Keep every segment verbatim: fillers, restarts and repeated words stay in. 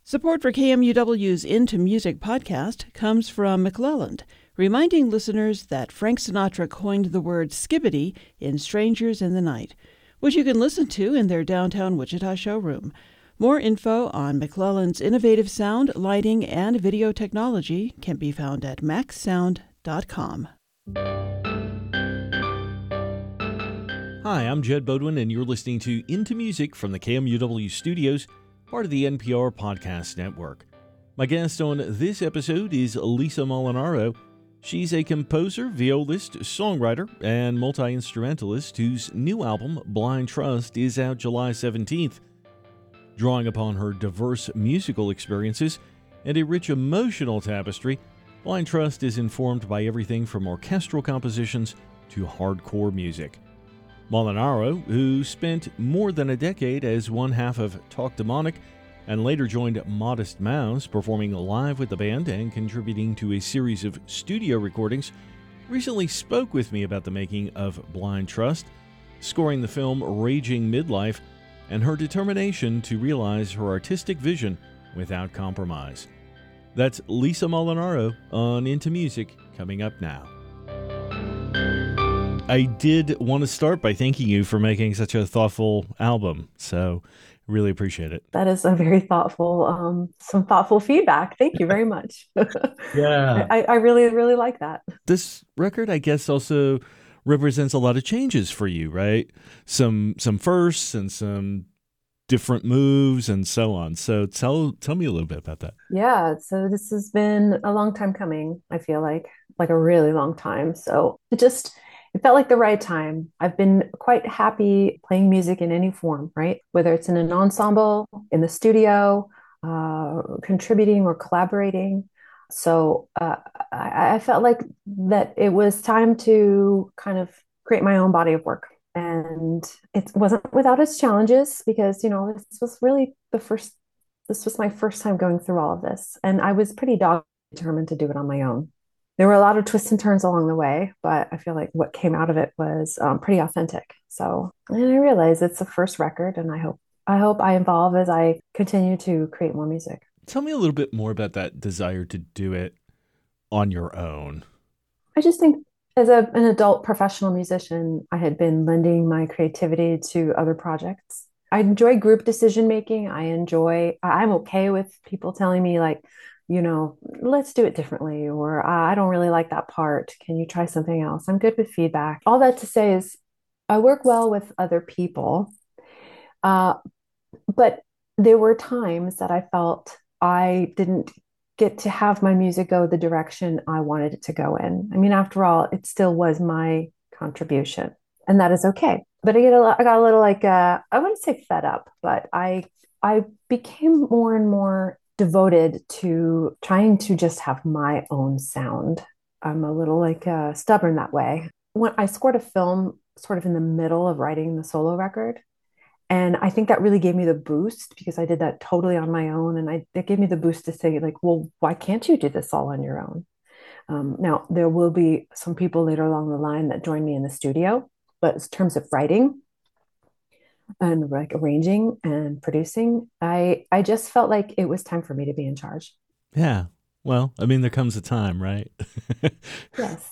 Support for K M U W's Into Music podcast comes from McClelland, reminding listeners that Frank Sinatra coined the word skibbity in Strangers in the Night, which you can listen to in their downtown Wichita showroom. More info on McClelland's innovative sound, lighting, and video technology can be found at max sound dot com. Hi, I'm Jed Bodwin, and you're listening to Into Music from the K M U W studios, part of the N P R Podcast Network. My guest on this episode is Lisa Molinaro. She's a composer, violist, songwriter, and multi-instrumentalist whose new album, Blind Trust, is out July seventeenth. Drawing upon her diverse musical experiences and a rich emotional tapestry, Blind Trust is informed by everything from orchestral compositions to hardcore music. Molinaro, who spent more than a decade as one half of Talk Demonic and later joined Modest Mouse, performing live with the band and contributing to a series of studio recordings, recently spoke with me about the making of Blind Trust, scoring the film Raging Midlife, and her determination to realize her artistic vision without compromise. That's Lisa Molinaro on Into Music, coming up now. I did want to start by thanking you for making such a thoughtful album, so really appreciate it. That is a very thoughtful, um, some thoughtful feedback. Thank you very much. Yeah. I, I really, really like that. This record, I guess, also represents a lot of changes for you, right? Some some firsts and some different moves and so on. So tell tell me a little bit about that. Yeah, so this has been a long time coming, I feel like, like a really long time. So it just, it felt like the right time. I've been quite happy playing music in any form, right? Whether it's in an ensemble, in the studio, uh, contributing or collaborating. So uh, I, I felt like that it was time to kind of create my own body of work. And it wasn't without its challenges because, you know, this was really the first, this was my first time going through all of this. And I was pretty dogged, determined to do it on my own. There were a lot of twists and turns along the way, but I feel like what came out of it was um, pretty authentic. So, and I realize it's the first record, and I hope I hope I evolve as I continue to create more music. Tell me a little bit more about that desire to do it on your own. I just think as a, an adult professional musician, I had been lending my creativity to other projects. I enjoy group decision making. I enjoy, I'm okay with people telling me like, you know, let's do it differently, or I don't really like that part. Can you try something else? I'm good with feedback. All that to say is I work well with other people. Uh, but there were times that I felt I didn't get to have my music go the direction I wanted it to go in. I mean, after all, it still was my contribution, and that is okay. But I get a, I got a little like, uh, I wouldn't say fed up, but I, I became more and more devoted to trying to just have my own sound. I'm a little like uh, stubborn that way. When I scored a film sort of in the middle of writing the solo record, and I think that really gave me the boost because I did that totally on my own. And I, it gave me the boost to say like, well, why can't you do this all on your own? Um, now, there will be some people later along the line that join me in the studio, but in terms of writing and like arranging and producing, I, I just felt like it was time for me to be in charge. Yeah. Well, I mean, there comes a time, right? Yes.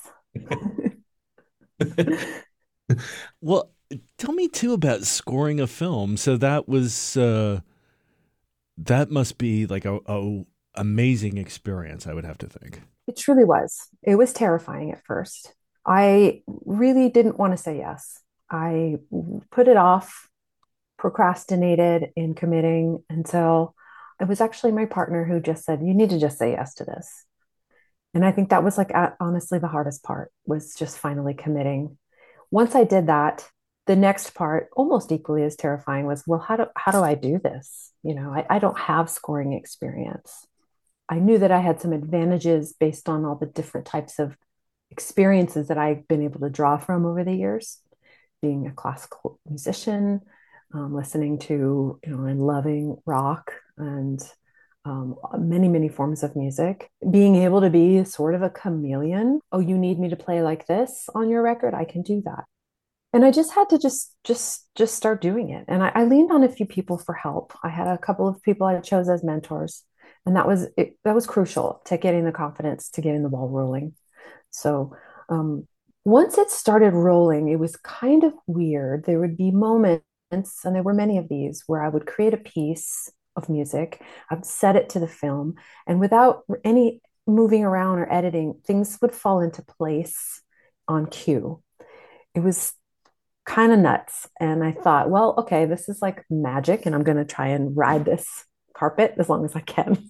Well, tell me too about scoring a film. So that was uh, that must be like a, a amazing experience, I would have to think. It truly was. It was terrifying at first. I really didn't want to say yes. I put it off, procrastinated in committing until it was actually my partner who just said, you need to just say yes to this. And I think that was like, honestly, the hardest part was just finally committing. Once I did that, the next part, almost equally as terrifying, was, well, how do, how do I do this? You know, I, I don't have scoring experience. I knew that I had some advantages based on all the different types of experiences that I've been able to draw from over the years, being a classical musician, um, listening to, you know, and loving rock and um, many, many forms of music, being able to be sort of a chameleon. Oh, you need me to play like this on your record? I can do that. And I just had to just just just start doing it. And I, I leaned on a few people for help. I had a couple of people I chose as mentors, and that was it, that was crucial to getting the confidence to getting the ball rolling. So um, once it started rolling, it was kind of weird. There would be moments, and there were many of these, where I would create a piece of music, I'd set it to the film, and without any moving around or editing, things would fall into place on cue. It was kind of nuts. And I thought, well, okay, this is like magic, and I'm going to try and ride this carpet as long as I can.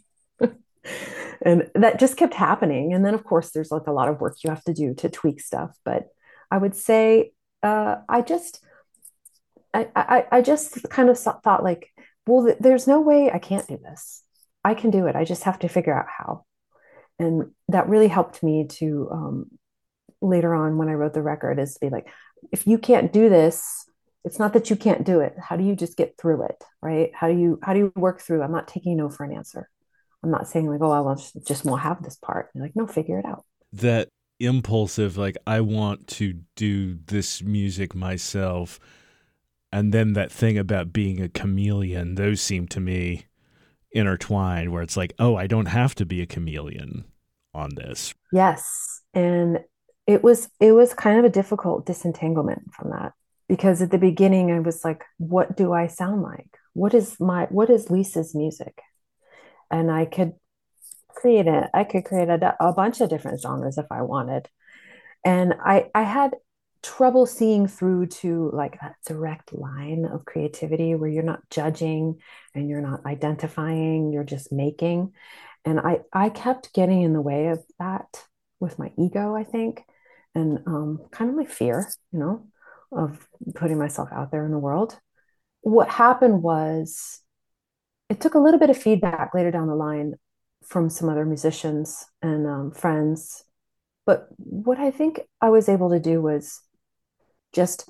And that just kept happening. And then, of course, there's like a lot of work you have to do to tweak stuff. But I would say, uh, I just, I, I, I just kind of thought like, well, there's no way I can't do this. I can do it. I just have to figure out how. And that really helped me to um, later on when I wrote the record, is to be like, if you can't do this, it's not that you can't do it. How do you just get through it, right? How do you how do you work through? I'm not taking no for an answer. I'm not saying like, oh, I will just, just won't have this part. You're like, no, figure it out. That impulsive, like, I want to do this music myself. And then that thing about being a chameleon, those seem to me intertwined, where it's like, oh, I don't have to be a chameleon on this. Yes. And it was it was kind of a difficult disentanglement from that, because at the beginning I was like, what do I sound like? What is my what is Lisa's music? And I could create it. I could create a, a bunch of different genres if I wanted. And I I had trouble seeing through to like that direct line of creativity where you're not judging and you're not identifying, you're just making. And I I kept getting in the way of that with my ego, I think, and um, kind of my fear, you know, of putting myself out there in the world. What happened was it took a little bit of feedback later down the line from some other musicians and um, friends. But what I think I was able to do was just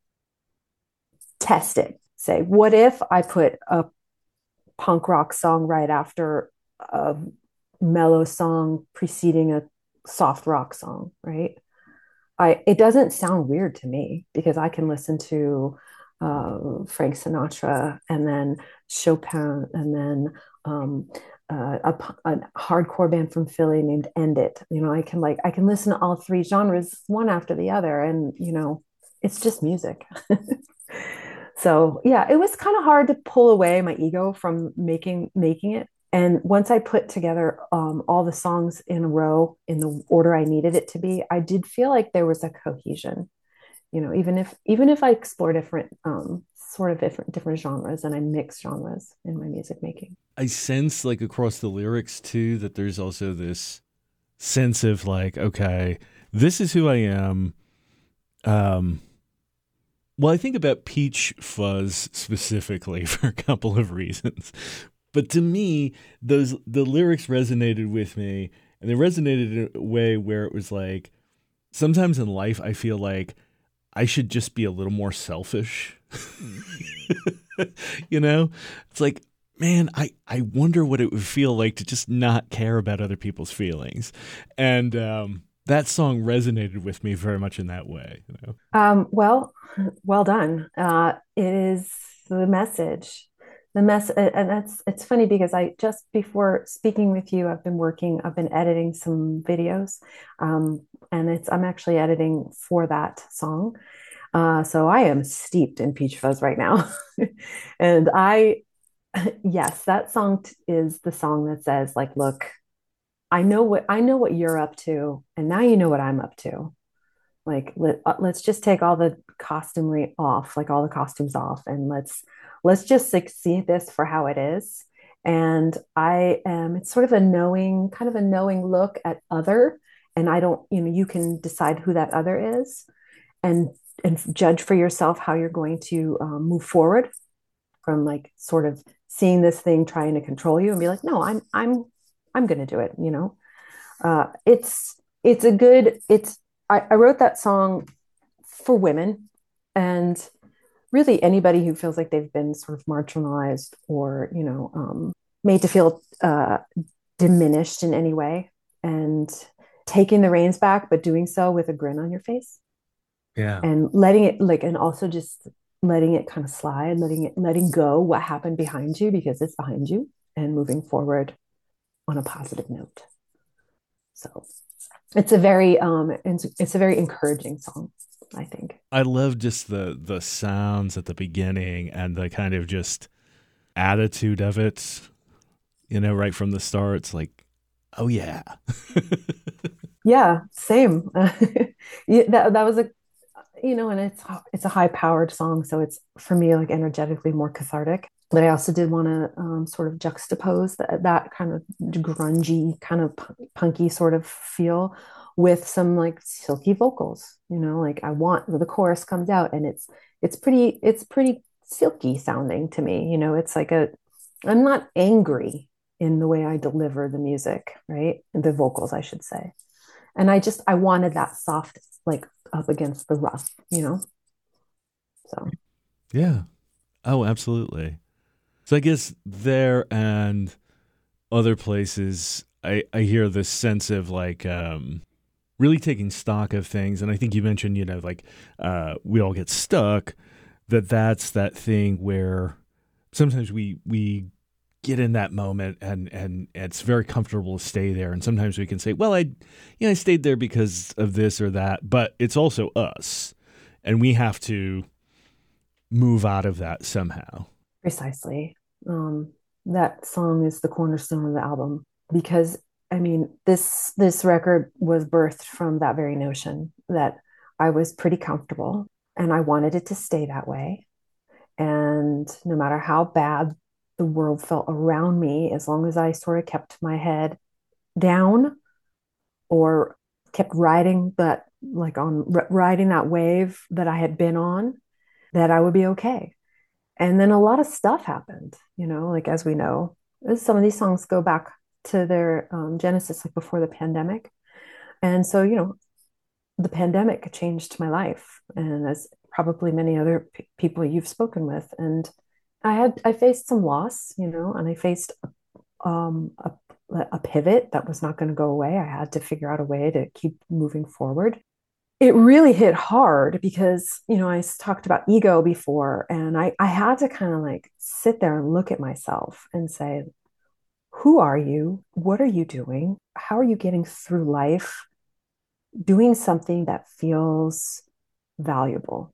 test it. Say, what if I put a punk rock song right after a mellow song preceding a soft rock song, right? I it doesn't sound weird to me, because I can listen to uh, Frank Sinatra and then Chopin and then um, uh, a, a hardcore band from Philly named End It. You know, I can like I can listen to all three genres one after the other, and you know, it's just music. So yeah, it was kind of hard to pull away my ego from making making it. And once I put together um, all the songs in a row in the order I needed it to be, I did feel like there was a cohesion. You know, even if even if I explore different um, sort of different different genres and I mix genres in my music making. I sense like across the lyrics too that there's also this sense of like, okay, this is who I am. Um, well, I think about Peach Fuzz specifically for a couple of reasons. But to me, those the lyrics resonated with me, and they resonated in a way where it was like, sometimes in life I feel like I should just be a little more selfish. You know? It's like, man, I, I wonder what it would feel like to just not care about other people's feelings. And um, that song resonated with me very much in that way. You know? Um, well, well done. Uh, it is the message. The mess, and that's it's funny because I just before speaking with you, I've been working, I've been editing some videos, um, and it's I'm actually editing for that song. Uh, so I am steeped in Peach Fuzz right now, and I, yes, that song t- is the song that says like, look, I know what I know what you're up to, and now you know what I'm up to. Like let, uh, let's just take all the costumery off, like all the costumes off, and let's let's just like see this for how it is. And I am it's sort of a knowing kind of a knowing look at other, and I don't, you know, you can decide who that other is, and and judge for yourself how you're going to um, move forward from like sort of seeing this thing trying to control you and be like, no, i'm i'm I'm going to do it, you know. uh it's it's a good it's I, I wrote that song for women, and really anybody who feels like they've been sort of marginalized or, you know, um, made to feel uh, diminished in any way, and taking the reins back, but doing so with a grin on your face. Yeah. and letting it like, and also just letting it kind of slide, letting it, letting go what happened behind you because it's behind you and moving forward on a positive note. So it's a very, um, it's, it's a very encouraging song, I think. I love just the the sounds at the beginning and the kind of just attitude of it, you know, right from the start. It's like, oh yeah. Yeah, same. Yeah, that, that was a, you know, and it's it's a high powered song, so it's for me like energetically more cathartic. But I also did want to um, sort of juxtapose that that kind of grungy, kind of punky sort of feel with some like silky vocals. You know, like I want the chorus comes out and it's it's pretty it's pretty silky sounding to me. You know, it's like a I'm not angry in the way I deliver the music, right? The vocals, I should say. And I just I wanted that soft like up against the rough, you know? So Yeah. Oh, absolutely. So I guess there and other places, I, I hear this sense of like um, really taking stock of things. And I think you mentioned, you know, like uh, we all get stuck, that that's that thing where sometimes we, we get in that moment and, and it's very comfortable to stay there. And sometimes we can say, well, I, you know, I stayed there because of this or that, but it's also us and we have to move out of that somehow. precisely. Um, that song is the cornerstone of the album because I mean this this record was birthed from that very notion that I was pretty comfortable and I wanted it to stay that way. And no matter how bad the world felt around me, as long as I sort of kept my head down or kept riding that like on r- riding that wave that I had been on, that I would be okay. And then a lot of stuff happened, you know, like as we know, some of these songs go back to their um, genesis, like before the pandemic. And so, you know, the pandemic changed my life, and as probably many other p- people you've spoken with. And I had, I faced some loss, you know, and I faced um, a, a pivot that was not going to go away. I had to figure out a way to keep moving forward. It really hit hard because, you know, I talked about ego before, and I, I had to kind of like sit there and look at myself and say, who are you? What are you doing? How are you getting through life doing something that feels valuable?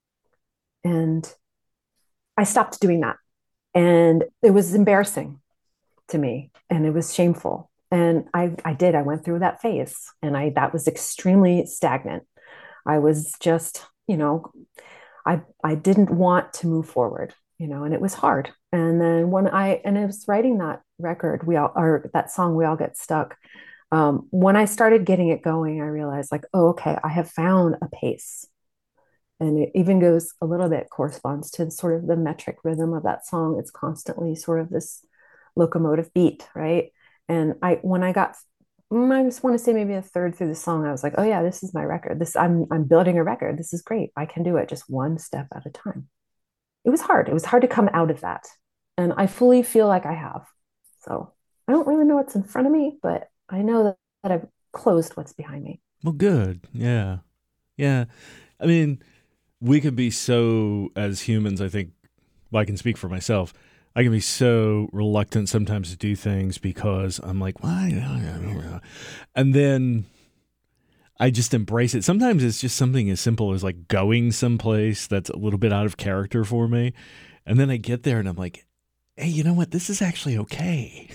And I stopped doing that. And it was embarrassing to me and it was shameful. And I, I did, I went through that phase and I, that was extremely stagnant. I was just, you know, I I didn't want to move forward, you know, and it was hard. And then when I and I was writing that record, we all or that song, We All Get Stuck. Um, when I started getting it going, I realized like, oh, okay, I have found a pace. And it even goes a little bit corresponds to sort of the metric rhythm of that song. It's constantly sort of this locomotive beat, right? And I when I got mm, I just want to say maybe a third through the song, I was like, oh yeah, this is my record. This I'm I'm building a record. This is great. I can do it just one step at a time. It was hard. It was hard to come out of that. And I fully feel like I have. So I don't really know what's in front of me, but I know that, that I've closed what's behind me. Well, good. Yeah. Yeah. I mean, we can be so, as humans, I think, well, I can speak for myself. I can be so reluctant sometimes to do things because I'm like, why? And then I just embrace it. Sometimes it's just something as simple as like going someplace that's a little bit out of character for me. And then I get there and I'm like, hey, you know what? This is actually okay.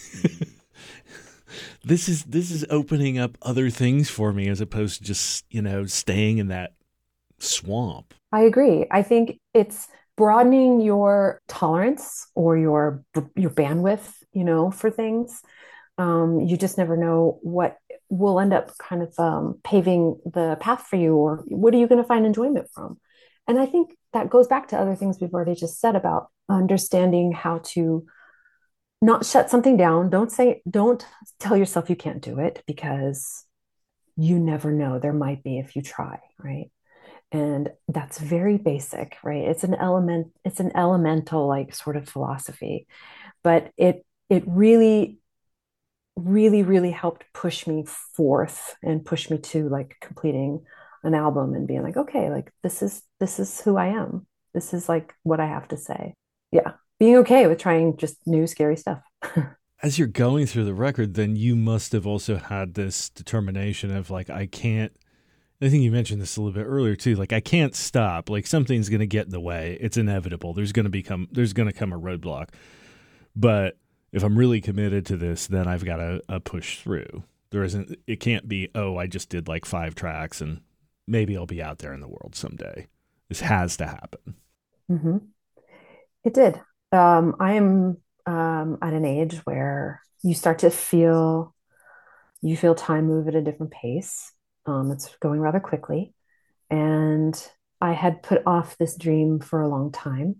this is this is opening up other things for me as opposed to just, you know, staying in that swamp. I agree. I think it's broadening your tolerance or your your bandwidth, you know, for things. Um, you just never know what will end up kind of um, paving the path for you, or what are you going to find enjoyment from? And I think that goes back to other things we've already just said about understanding how to not shut something down. Don't say, don't tell yourself you can't do it because you never know. There might be if you try, right? And that's very basic, right? It's an element, it's an elemental like sort of philosophy, but it it really really really helped push me forth and push me to like completing an album and being like, okay, like this is this is who I am. This is like what I have to say. Yeah. Being okay with trying just new scary stuff. As you're going through the record, then you must have also had this determination of like, I can't, I think you mentioned this a little bit earlier too. Like, I can't stop. Like, something's going to get in the way. It's inevitable. There's going to become, there's going to come a roadblock. But if I'm really committed to this, then I've got to uh, push through. There isn't, it can't be, oh, I just did like five tracks and maybe I'll be out there in the world someday. This has to happen. Mm-hmm. It did. Um, I am um, at an age where you start to feel, you feel time move at a different pace. Um, it's going rather quickly. And I had put off this dream for a long time.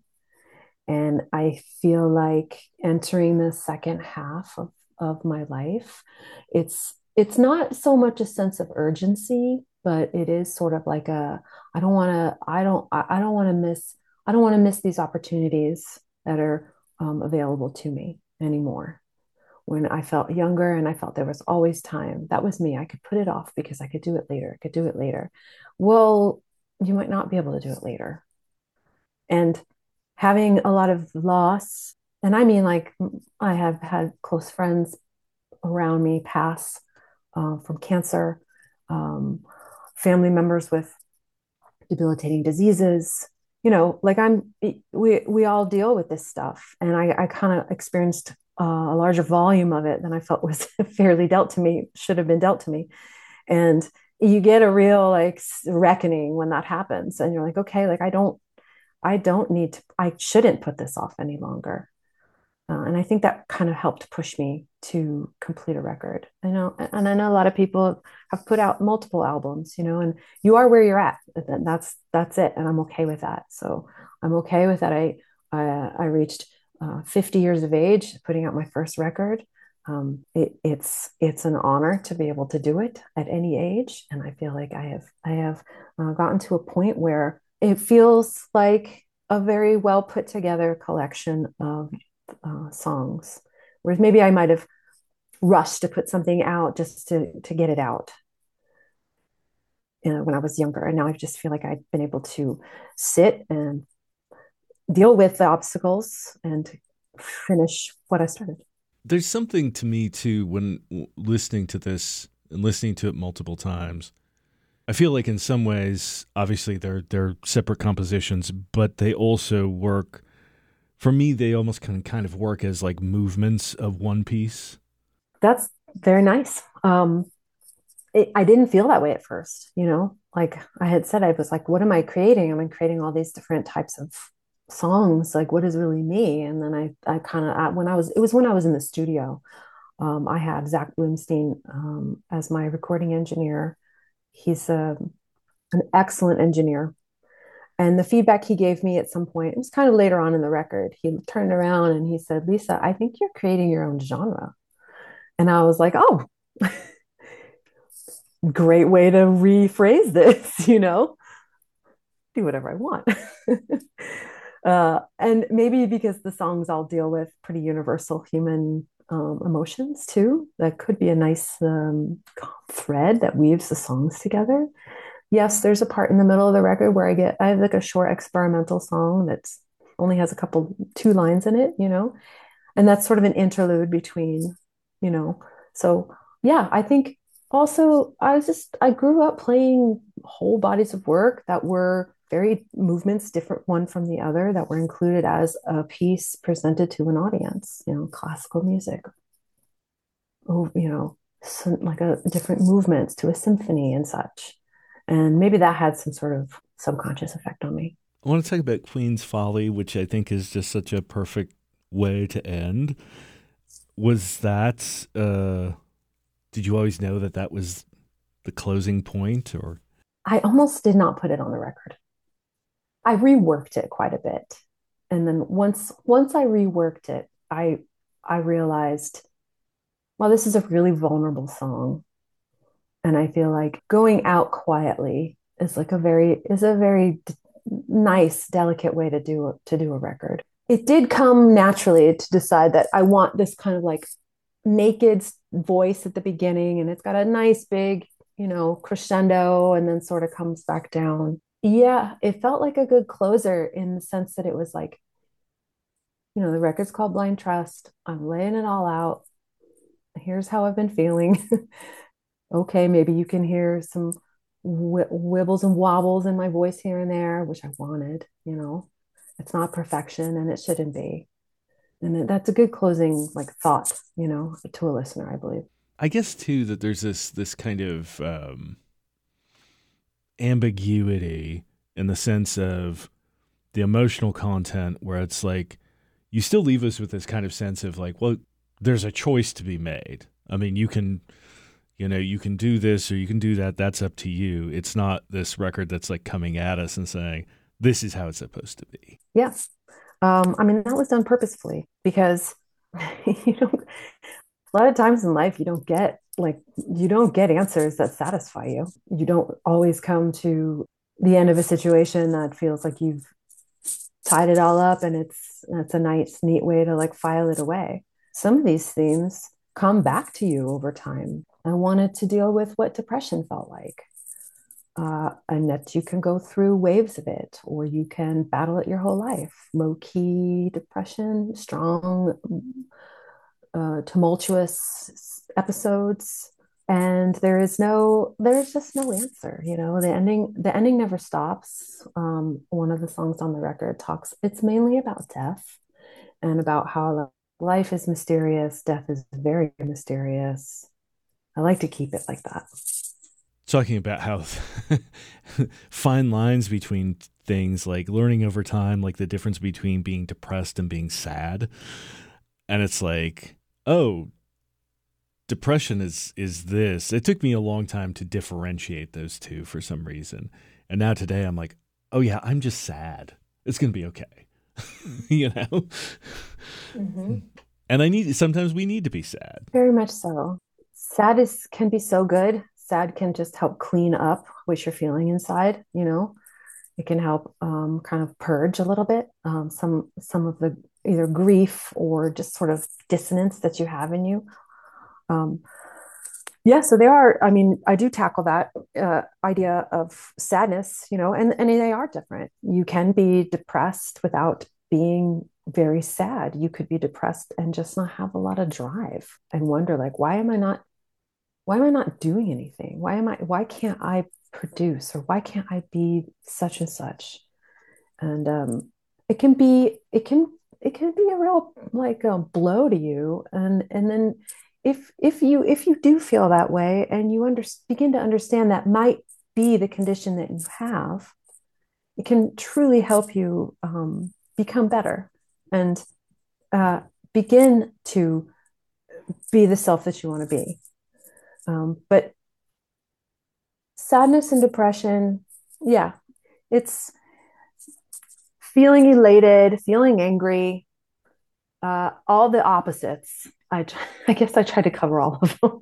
And I feel like entering the second half of, of my life, it's it's not so much a sense of urgency, but it is sort of like a, I don't want to, I don't, I, I don't want to miss, I don't want to miss these opportunities that are um, available to me anymore. When I felt younger and I felt there was always time, that was me. I could put it off because I could do it later. I could do it later. Well, you might not be able to do it later. And having a lot of loss, and I mean, like, I have had close friends around me pass uh, from cancer, um, family members with debilitating diseases. You know, like I'm, we we all deal with this stuff, and I, I kind of experienced uh, a larger volume of it than I felt was fairly dealt to me, should have been dealt to me, and you get a real like reckoning when that happens, and you're like, okay, like I don't, I don't need to, I shouldn't put this off any longer. Uh, and I think that kind of helped push me to complete a record. I know, and I know a lot of people have put out multiple albums, you know, and you are where you're at. And that's that's it, and I'm okay with that. So I'm okay with that. I I, I reached uh, fifty years of age, putting out my first record. Um, it, it's it's an honor to be able to do it at any age, and I feel like I have I have uh, gotten to a point where it feels like a very well put together collection of uh, songs, whereas maybe I might have rushed to put something out just to to get it out, you know, when I was younger. And now I just feel like I've been able to sit and deal with the obstacles and finish what I started. There's something to me too when listening to this and listening to it multiple times. I feel like in some ways, obviously they're they're separate compositions, but they also work. For me, they almost can kind of work as like movements of one piece. That's very nice. Um, it, I didn't feel that way at first, you know, like I had said, I was like, what am I creating? Am I creating all these different types of songs? Like, what is really me? And then I, I kind of, when I was, it was when I was in the studio, um, I had Zach Bloomstein um, as my recording engineer. He's a, an excellent engineer. And the feedback he gave me at some point, it was kind of later on in the record, he turned around and he said, Lisa, I think you're creating your own genre. And I was like, oh, great way to rephrase this, you know, do whatever I want. uh, and maybe because the songs all deal with pretty universal human um, emotions too, that could be a nice um, thread that weaves the songs together. Yes, there's a part in the middle of the record where I get, I have like a short experimental song that's only has a couple, two lines in it, you know, and that's sort of an interlude between, you know, so yeah, I think also I was just, I grew up playing whole bodies of work that were very movements, different one from the other, that were included as a piece presented to an audience, you know, classical music, oh, you know, some, like a different movements to a symphony and such. And maybe that had some sort of subconscious effect on me. I want to talk about Queen's Folly, which I think is just such a perfect way to end. Was that, uh, did you always know that that was the closing point, or? I almost did not put it on the record. I reworked it quite a bit. And then once once I reworked it, I I realized, well, this is a really vulnerable song. And I feel like going out quietly is like a very is a very d- nice, delicate way to do a, to do a record. It did come naturally to decide that I want this kind of like naked voice at the beginning, and it's got a nice big you know, crescendo and then sort of comes back down. Yeah, it felt like a good closer in the sense that it was like, you know, the record's called Blind Trust. I'm laying it all out. Here's how I've been feeling. Okay, maybe you can hear some w- wibbles and wobbles in my voice here and there, which I wanted, you know. It's not perfection and it shouldn't be. And that's a good closing like thought, you know, to a listener, I believe. I guess too that there's this this kind of um, ambiguity in the sense of the emotional content where it's like you still leave us with this kind of sense of like, well, there's a choice to be made. I mean, you can, you know, you can do this or you can do that. That's up to you. It's not this record that's like coming at us and saying, this is how it's supposed to be. Yeah. Um, I mean, that was done purposefully because you know, a lot of times in life you don't get like you don't get answers that satisfy you. You don't always come to the end of a situation that feels like you've tied it all up and it's it's a nice, neat way to like file it away. Some of these themes come back to you over time. I wanted to deal with what depression felt like. Uh, and that you can go through waves of it, or you can battle it your whole life. Low key depression, strong, uh, tumultuous episodes, and there is no, there's just no answer. You know, the ending, the ending never stops. Um, one of the songs on the record talks. It's mainly about death and about how life is mysterious, death is very mysterious. I like to keep it like that. Talking about how fine lines between things, like learning over time, like the difference between being depressed and being sad. And it's like, oh, depression is is this. It took me a long time to differentiate those two for some reason. And now today I'm like, oh yeah, I'm just sad. It's going to be okay. You know? Mm-hmm. And I need, sometimes we need to be sad. Very much so. Sad is can be so good. Sad can just help clean up what you're feeling inside, you know. It can help um, kind of purge a little bit um, some some of the either grief or just sort of dissonance that you have in you. Um, yeah, so there are, I mean, I do tackle that uh, idea of sadness, you know, and, and they are different. You can be depressed without being very sad. You could be depressed and just not have a lot of drive and wonder like, why am I not why am I not doing anything? Why am I, why can't I produce or why can't I be such and such? And um, it can be, it can, it can be a real like a blow to you. And, and then if, if you, if you do feel that way and you under, begin to understand that might be the condition that you have, it can truly help you um, become better and uh, begin to be the self that you want to be. Um, but sadness and depression, yeah, it's feeling elated, feeling angry, uh, all the opposites. I, I guess I try to cover all of them.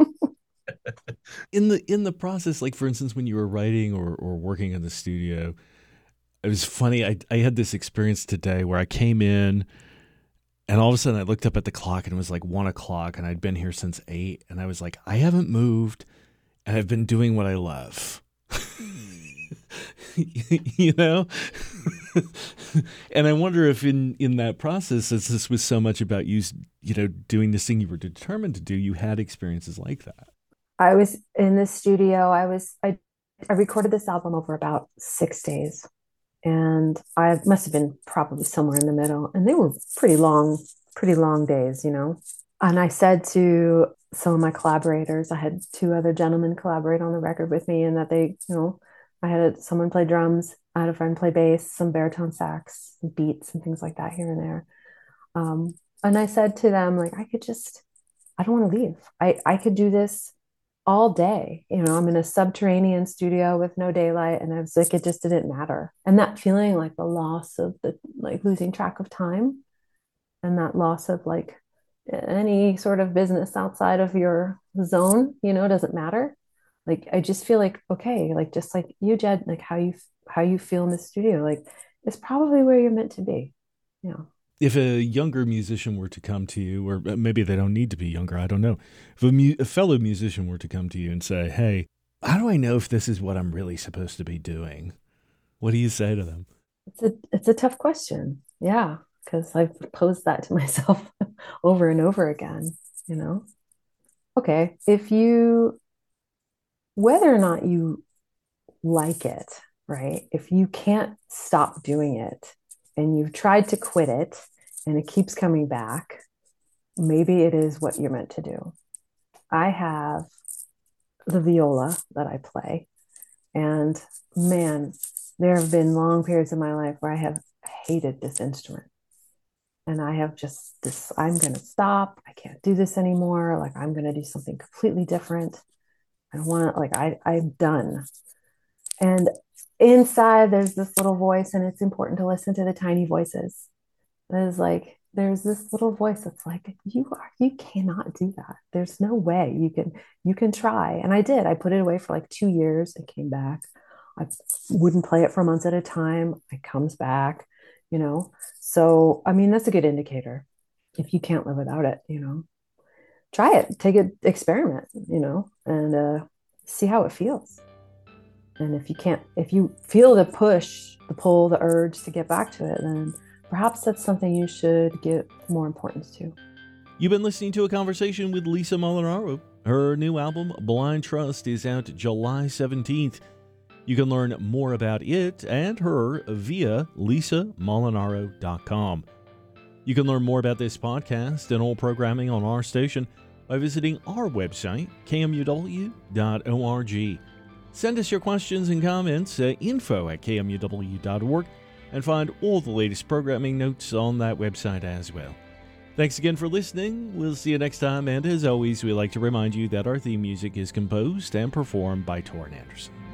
in the in the process, like for instance, when you were writing or, or working in the studio, it was funny. I I had this experience today where I came in and all of a sudden I looked up at the clock and it was like one o'clock and I'd been here since eight. And I was like, I haven't moved and I've been doing what I love. You know? And I wonder if in, in that process, as this was so much about you, you know, doing this thing you were determined to do, you had experiences like that. I was in the studio. I was, I, I recorded this album over about six days. And I must have been probably somewhere in the middle. And they were pretty long, pretty long days, you know. And I said to some of my collaborators, I had two other gentlemen collaborate on the record with me, and that they, you know, I had someone play drums, I had a friend play bass, some baritone sax, some beats and things like that here and there. Um, and I said to them, like, I could just, I don't want to leave. I, I could do this all day. You know, I'm in a subterranean studio with no daylight, and I was like, it just didn't matter. And that feeling like the loss of the, like losing track of time and that loss of like any sort of business outside of your zone, you know, doesn't matter. Like, I just feel like, okay, like, just like you, Jed, like how you, how you feel in the studio, like it's probably where you're meant to be. You know. If a younger musician were to come to you, or maybe they don't need to be younger, I don't know. If a, mu- a fellow musician were to come to you and say, hey, how do I know if this is what I'm really supposed to be doing? What do you say to them? It's a it's a tough question. Yeah, because I've posed that to myself over and over again, you know. Okay, if you whether or not you like it, right? If you can't stop doing it and you've tried to quit it and it keeps coming back, maybe it is what you're meant to do. I have the viola that I play, and man, there have been long periods of my life where I have hated this instrument. And I have just this, I'm going to stop. I can't do this anymore. Like, I'm going to do something completely different. I don't want to, like, I, I'm done. And inside, there's this little voice, and it's important to listen to the tiny voices. There's like, there's this little voice that's like, you are, you cannot do that. There's no way you can, you can try. And I did. I put it away for like two years. It came back. I wouldn't play it for months at a time. It comes back, you know. So, I mean, that's a good indicator. If you can't live without it, you know, try it, take it, experiment, you know, and uh, see how it feels. And if you can't, if you feel the push, the pull, the urge to get back to it, then perhaps that's something you should give more importance to. You've been listening to a conversation with Lisa Molinaro. Her new album, Blind Trust, is out July seventeenth. You can learn more about it and her via lisa molinaro dot com. You can learn more about this podcast and all programming on our station by visiting our website, k m u w dot org. Send us your questions and comments at info at k m u w dot org and find all the latest programming notes on that website as well. Thanks again for listening. We'll see you next time, and as always, we like to remind you that our theme music is composed and performed by Torrin Anderson.